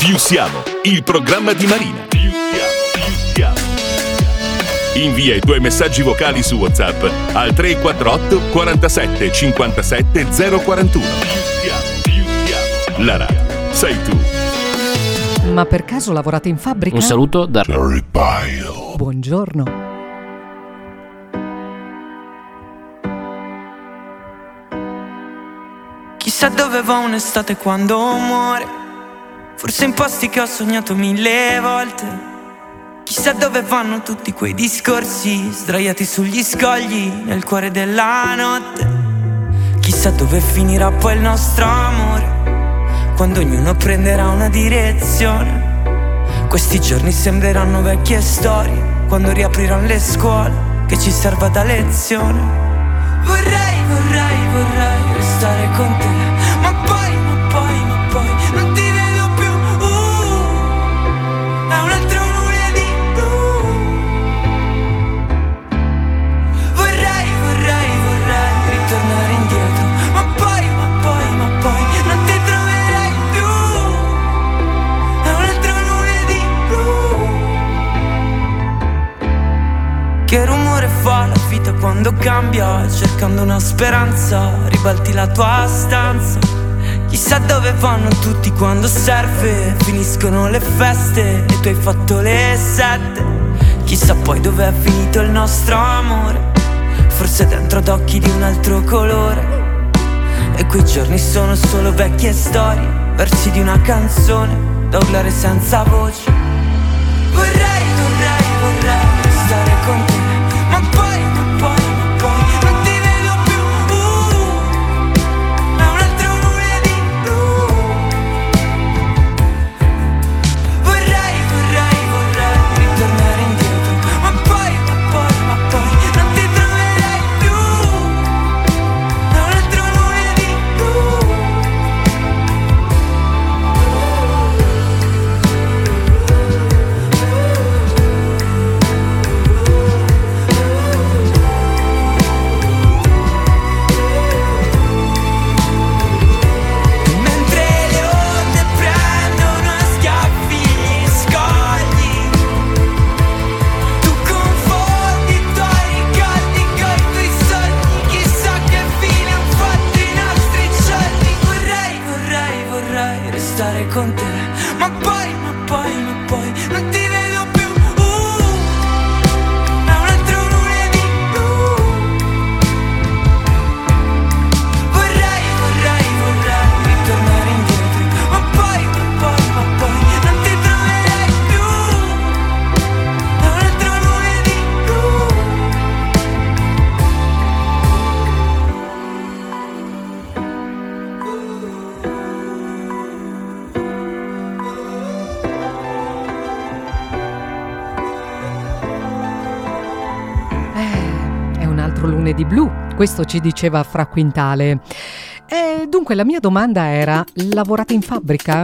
Più siamo, il programma di Marina. Più siamo. Invia i tuoi messaggi vocali su WhatsApp al 348 47 57 041. Più siamo. La radio sei tu. Ma per caso lavorate in fabbrica? Un saluto da Jerry Pyle. Buongiorno. Chissà dove va un'estate quando muore, forse in posti che ho sognato 1000 volte. Chissà dove vanno tutti quei discorsi sdraiati sugli scogli nel cuore della notte. Chissà dove finirà poi il nostro amore, quando ognuno prenderà una direzione. Questi giorni sembreranno vecchie storie, quando riapriranno le scuole, che ci serva da lezione. Vorrei restare con te, ma poi non ti vedo più. È un altro lunedì blu. Vorrei ritornare indietro, ma poi non ti troverai più. È un altro lunedì blu. Che rumore fa la vita quando cambia, cercando una speranza, ribalti la tua stanza. Chissà dove vanno tutti quando serve, finiscono le feste e tu hai fatto le 7. Chissà poi dove è finito il nostro amore, forse dentro ad occhi di un altro colore. E quei giorni sono solo vecchie storie, versi di una canzone da urlare senza voce. Vorrei restare con te, ma poi non ti vedo più. È un altro lunedì blu. Vorrei ritornare indietro, ma poi non ti troverai più. È un altro lunedì blu. Con te, ma poi non ti vedo più. È un altro lunedì blu. Vorrei ritornare indietro, ma poi non ti troverai più. È un altro lunedì blu. Lunedì blu, questo ci diceva Fra Quintale. Dunque la mia domanda era: lavorate in fabbrica?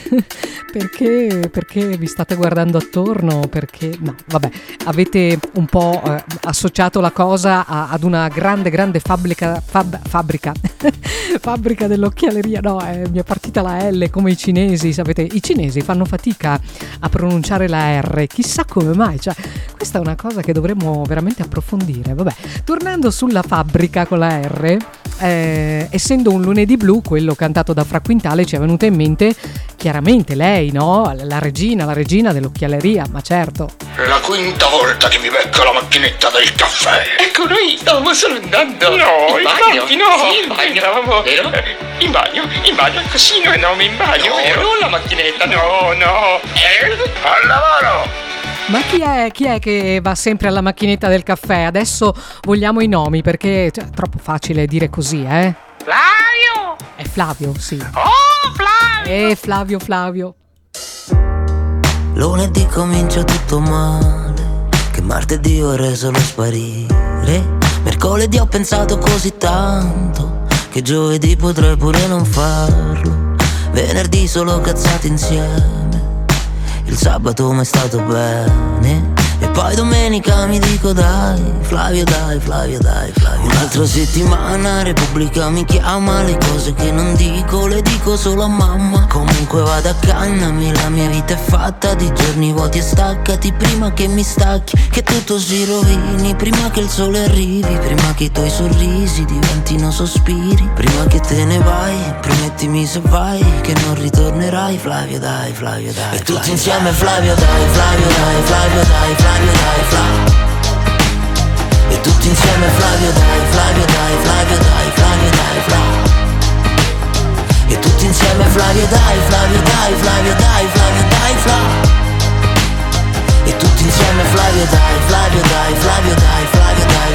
Perché vi state guardando attorno? Perché no, vabbè, avete un po' associato la cosa ad una grande fabbrica fabbrica dell'occhialeria. No, mi è partita la L come i cinesi, sapete, i cinesi fanno fatica a pronunciare la R, chissà come mai, cioè questa è una cosa che dovremmo veramente approfondire. Vabbè, tornando sulla fabbrica con la R, essendo un lunedì blu, quello cantato da Fra Quintale, ci è venuta in mente chiaramente lei, no? La regina dell'occhialeria, ma certo. È la quinta volta che mi becco la macchinetta del caffè. Ecco, noi stavamo solo andando. No, in bagno. infatti no. Sì, in bagno eravamo. Vero? In bagno, così noi andavamo in bagno, No, vero? non la macchinetta, No. Al lavoro! Ma chi è che va sempre alla macchinetta del caffè? Adesso vogliamo i nomi, perché è troppo facile dire così, eh? Flavio! È Flavio, sì. Oh, Flavio! Flavio. Lunedì comincia tutto male, che martedì vorrei solo sparire. Mercoledì ho pensato così tanto, che giovedì potrei pure non farlo. Venerdì solo cazzati insieme, il sabato m'è stato bene, e poi domenica mi dico dai, Flavio dai, Flavio dai, Flavio. Un'altra settimana, Repubblica mi chiama, le cose che non dico le dico solo a mamma. Comunque vado a cannami, la mia vita è fatta di giorni vuoti e staccati prima che mi stacchi, che tutto si rovini, prima che il sole arrivi, prima che i tuoi sorrisi diventino sospiri, prima che te ne vai, promettimi se vai che non ritornerai, Flavio dai, Flavio dai. E tutti insieme Flavio dai, Flavio dai, Flavio dai, Flavio dai, Flavio. E tutti insieme Flavio dai, Flavio dai, Flavio dai, Flavio dai, Flavio. E tutti insieme Flavio dai, Flavio dai, Flavio dai, Flavio dai, Flavio. E tutti insieme Flavio dai, Flavio dai, Flavio dai, Flavio dai,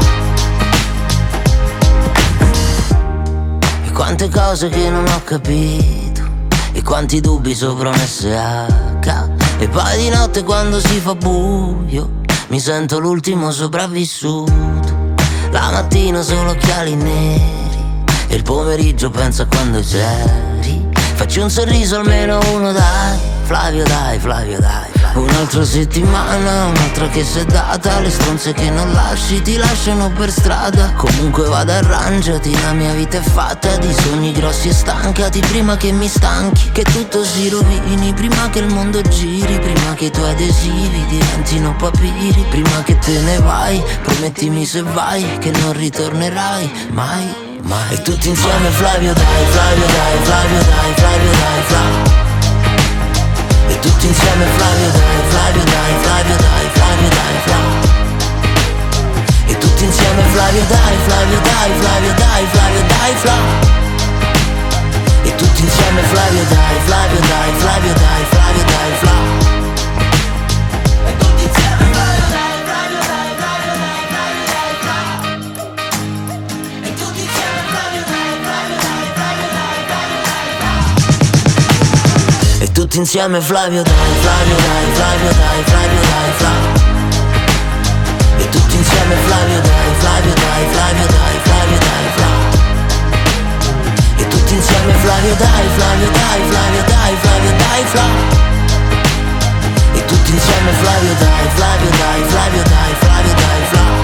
Flavio. E quante cose che non ho capito, e quanti dubbi sopra un SH. E poi di notte quando si fa buio mi sento l'ultimo sopravvissuto. La mattina solo occhiali neri e il pomeriggio penso a quando c'eri. Facci un sorriso almeno uno dai, Flavio dai, Flavio dai, Flavio. Un'altra settimana, un'altra che si è data, le stronze che non lasci ti lasciano per strada. Comunque vado, arrangiati, la mia vita è fatta di sogni grossi e stancati, prima che mi stanchi, che tutto si rovini, prima che il mondo giri, prima che i tuoi adesivi diventino papiri, prima che te ne vai, promettimi se vai che non ritornerai mai, mai. E tutti insieme Flavio dai, Flavio dai, Flavio dai, Flavio dai, Flavio. E tutti insieme Flavio dai, Flavio dai, Flavio dai, Flavio dai, Flavio. E tutti insieme Flavio dai, Flavio dai, Flavio dai, Flavio dai, Flavio. E tutti insieme Flavio dai, Flavio dai, Flavio dai, Flavio dai, Flavio. E tutti insieme Flavio dai, Flavio dai, Flavio dai, Flavio dai, Flavio. E tutti insieme Flavio dai, Flavio dai, Flavio dai, Flavio dai, Flavio. E tutti insieme Flavio dai, Flavio dai, Flavio dai, Flavio dai, Flavio. E tutti insieme Flavio dai, Flavio dai, Flavio dai, Flavio dai, Flavio. E tutti insieme Flavio dai, Flavio dai, Flavio dai, Flavio dai, Flavio. E tutti insieme Flavio dai, Flavio dai, Flavio dai, Flavio dai, Flavio.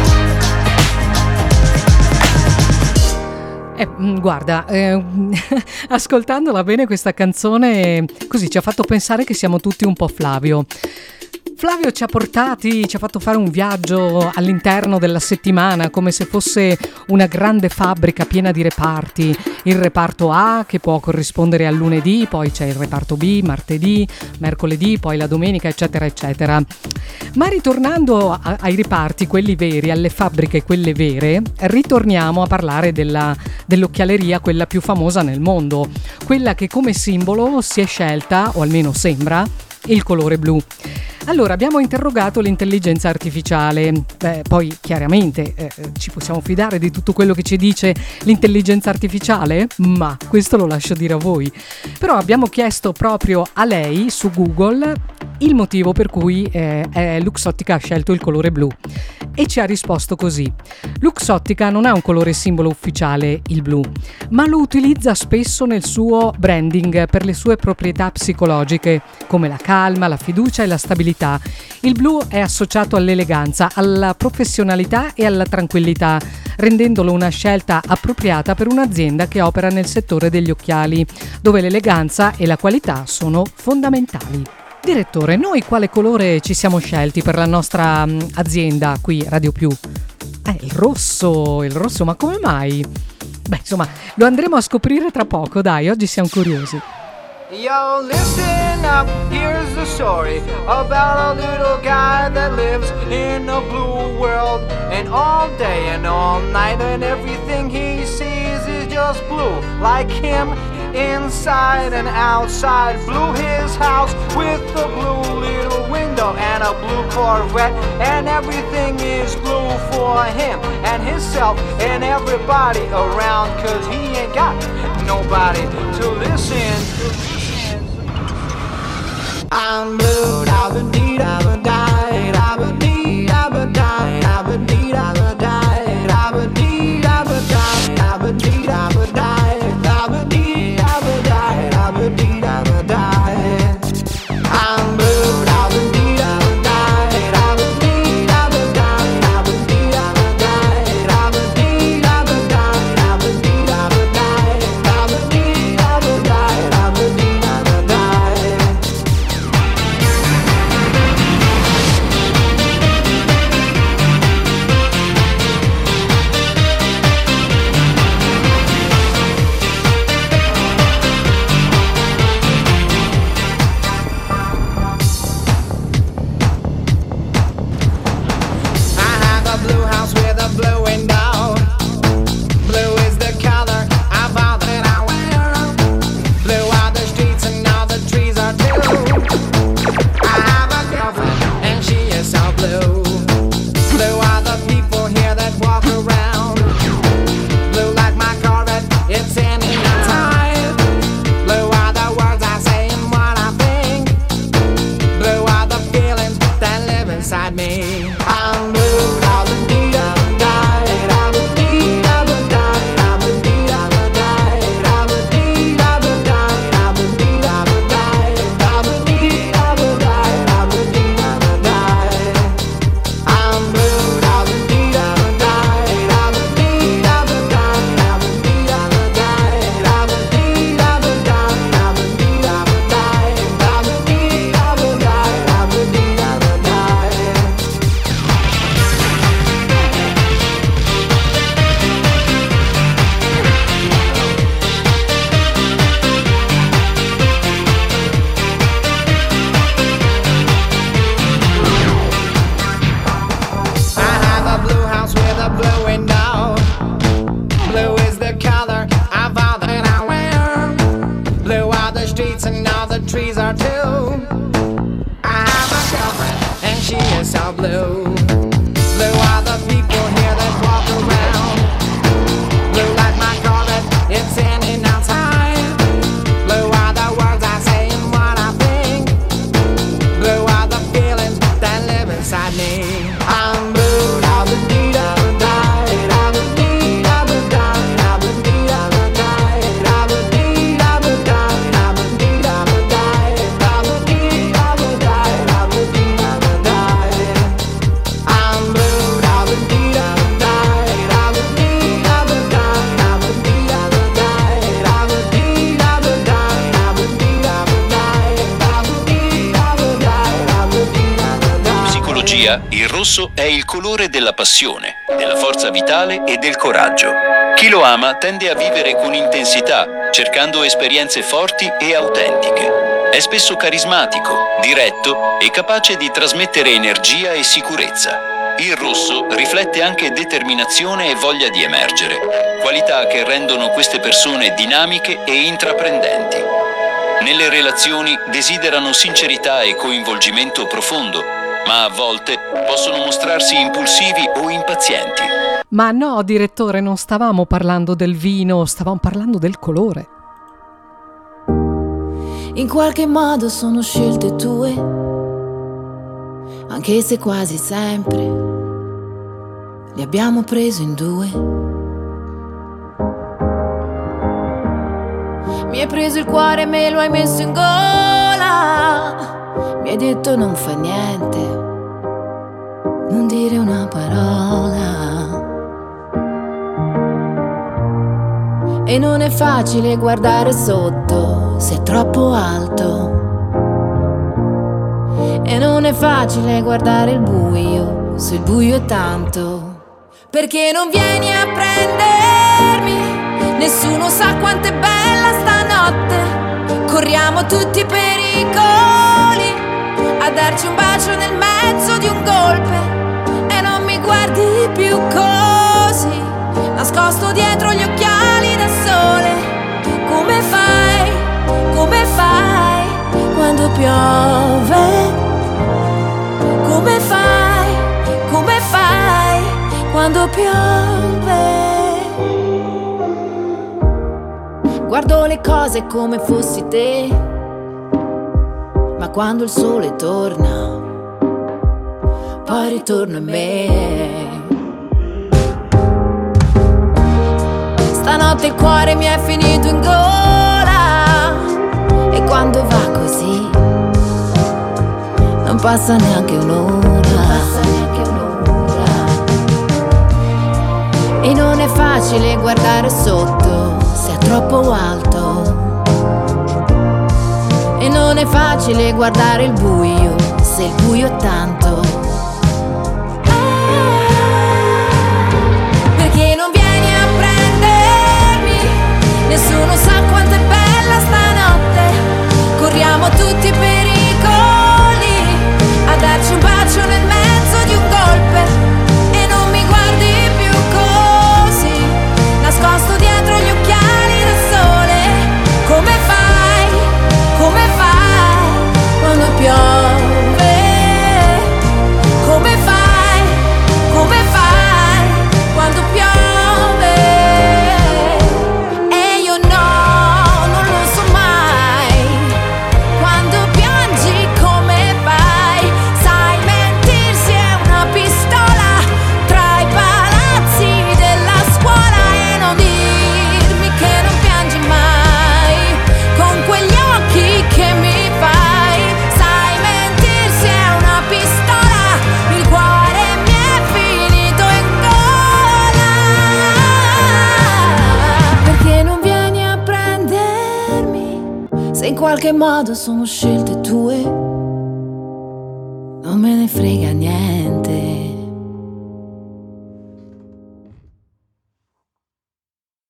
Guarda, ascoltandola bene questa canzone, così ci ha fatto pensare che siamo tutti un po' Flavio. Flavio ci ha fatto fare un viaggio all'interno della settimana come se fosse una grande fabbrica piena di reparti. Il reparto A che può corrispondere al lunedì, poi c'è il reparto B, martedì, mercoledì, poi la domenica, eccetera, eccetera. Ma ritornando ai reparti, quelli veri, alle fabbriche, quelle vere, ritorniamo a parlare dell'occhialeria, quella più famosa nel mondo, quella che come simbolo si è scelta, o almeno sembra, il colore blu. Allora abbiamo interrogato l'intelligenza artificiale, poi chiaramente ci possiamo fidare di tutto quello che ci dice l'intelligenza artificiale? Ma questo lo lascio dire a voi. Però abbiamo chiesto proprio a lei su Google il motivo per cui Luxottica ha scelto il colore blu e ci ha risposto così: Luxottica non ha un colore simbolo ufficiale, il blu, ma lo utilizza spesso nel suo branding per le sue proprietà psicologiche come la calma, la fiducia e la stabilità. Il blu è associato all'eleganza, alla professionalità e alla tranquillità, rendendolo una scelta appropriata per un'azienda che opera nel settore degli occhiali, dove l'eleganza e la qualità sono fondamentali. Direttore, noi quale colore ci siamo scelti per la nostra azienda qui, Radio Più? Il rosso, ma come mai? Beh, insomma, lo andremo a scoprire tra poco, dai, oggi siamo curiosi. Yo, listen up, here's the story about a little guy that lives in a blue world. And all day and all night and everything he sees is just blue. Like him, inside and outside. Blue his house with a blue little window and a blue Corvette. And everything is blue for him and himself and everybody around. Cause he ain't got nobody to listen. I'm blue, I've been deed, I've been died, I've been deed, I've been died, I've been deed, I've been died, I've been deed, I've been died, I've been deed, I've been died, I've been deed, I've been died, I've been deed, I've been died. I'm blue, I've been deed, I've been died, I've been too. I have a girlfriend and she is so blue. Blue are the people here that walk around. Blue like my Corvette, it's standing outside. Blue are the words I say and what I think. Blue are the feelings that live inside me. I'm blue, da da dee da da da da dee da da da da dee da da da da dee da da da da dee da da da da dee da da da da dee da da da. I'm blue, da da dee da da da da dee da da da da dee da da da da dee da da da da dee da da da da dee da da da da dee da da da. Psicologia, il rosso è il colore della passione, della forza vitale e del coraggio. Chi lo ama tende a vivere con intensità, cercando esperienze forti e autentiche. È spesso carismatico, diretto e capace di trasmettere energia e sicurezza. Il rosso riflette anche determinazione e voglia di emergere, qualità che rendono queste persone dinamiche e intraprendenti. Nelle relazioni desiderano sincerità e coinvolgimento profondo, ma a volte possono mostrarsi impulsivi o impazienti. Ma no, direttore, non stavamo parlando del vino, stavamo parlando del colore. In qualche modo sono scelte tue, anche se quasi sempre li abbiamo preso in due. Mi hai preso il cuore e me lo hai messo in gola. Mi hai detto non fa niente, non dire una parola. E non è facile guardare sotto se è troppo alto. E non è facile guardare il buio se il buio è tanto. Perché non vieni a prendermi, nessuno sa quanto è bella stanotte. Corriamo tutti i pericoli a darci un bacio nel mezzo di un golpe. E non mi guardi più così, nascosto dietro gli occhiali da sole. Come fai quando piove? Come fai quando piove? Guardo le cose come fossi te, ma quando il sole torna, poi ritorno in me. Stanotte il cuore mi è finito in gola, e quando va così non passa neanche un'ora. E non è facile guardare sotto se è troppo alto. E non è facile guardare il buio se il buio è tanto. Perché non vieni a prendermi, nessuno sa quanto è bella stanotte. Corriamo tutti i pericoli a darci un bacio nel mezzo di un golpe. E non mi guardi più così, nascosto dietro gli occhiali da sole. Come fai quando piove? Come fai quando piove? E io no, non lo so mai. Quando piangi come fai? Sai, mentirsi è una pistola tra i palazzi della scuola. E non dirmi che non piangi mai con quegli occhi che mi fai. Sai, mentirsi è una pistola, il cuore mi è finito in gola. Perché non vieni a prendermi, se in qualche modo sono scelte tue, non me ne frega niente.